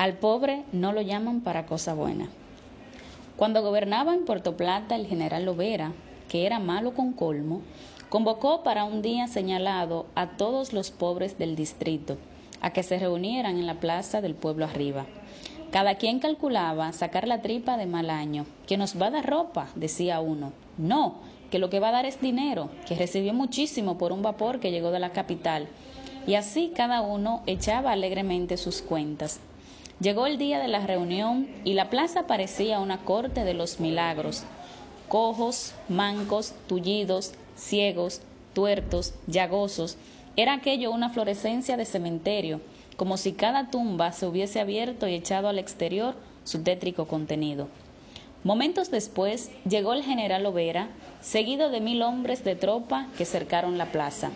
Al pobre no lo llaman para cosa buena. Cuando gobernaba en Puerto Plata el general Lovera, que era malo con colmo, convocó para un día señalado a todos los pobres del distrito a que se reunieran en la plaza del pueblo arriba. Cada quien calculaba sacar la tripa de mal año. «¿Que nos va a dar ropa?», decía uno. «No, que lo que va a dar es dinero, que recibió muchísimo por un vapor que llegó de la capital». Y así cada uno echaba alegremente sus cuentas. Llegó el día de la reunión y la plaza parecía una corte de los milagros. Cojos, mancos, tullidos, ciegos, tuertos, llagosos. Era aquello una florescencia de cementerio, como si cada tumba se hubiese abierto y echado al exterior su tétrico contenido. Momentos después llegó el general Lovera, seguido de 1000 hombres de tropa que cercaron la plaza.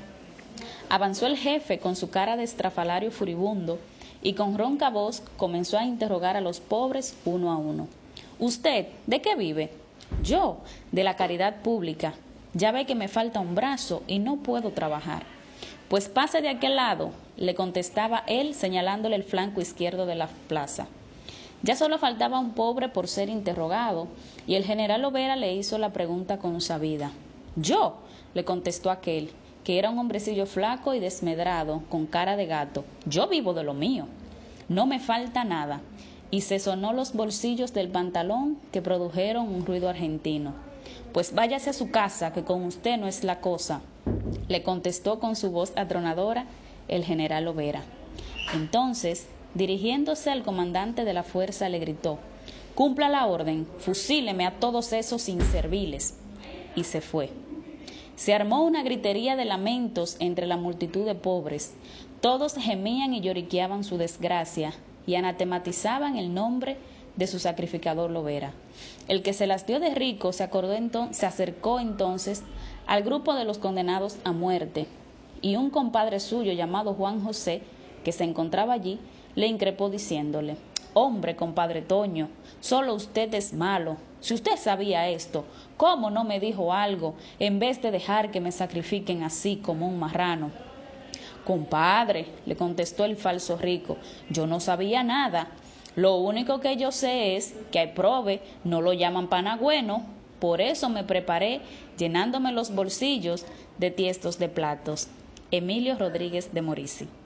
Avanzó el jefe con su cara de estrafalario furibundo y con ronca voz comenzó a interrogar a los pobres uno a uno. «¿Usted de qué vive?». «Yo, de la caridad pública. Ya ve que me falta un brazo y no puedo trabajar». «Pues pase de aquel lado», le contestaba él señalándole el flanco izquierdo de la plaza. Ya solo faltaba un pobre por ser interrogado y el general Lovera le hizo la pregunta consabida. «¿Yo?», le contestó aquel, que era un hombrecillo flaco y desmedrado, con cara de gato. «Yo vivo de lo mío. No me falta nada». Y se sonó los bolsillos del pantalón que produjeron un ruido argentino. «Pues váyase a su casa, que con usted no es la cosa», le contestó con su voz atronadora el general Lovera. Entonces, dirigiéndose al comandante de la fuerza, le gritó: «Cumpla la orden, fusíleme a todos esos inservibles». Y se fue. Se armó una gritería de lamentos entre la multitud de pobres. Todos gemían y lloriqueaban su desgracia y anatematizaban el nombre de su sacrificador Lovera. El que se las dio de rico se acercó entonces al grupo de los condenados a muerte, y un compadre suyo llamado Juan José, que se encontraba allí, le increpó diciéndole: «Hombre, compadre Toño, solo usted es malo. Si usted sabía esto, ¿cómo no me dijo algo en vez de dejar que me sacrifiquen así como un marrano?». «Compadre», le contestó el falso rico, «yo no sabía nada. Lo único que yo sé es que al prove no lo llaman panagüeno. Por eso me preparé llenándome los bolsillos de tiestos de platos». Emilio Rodríguez de Morici.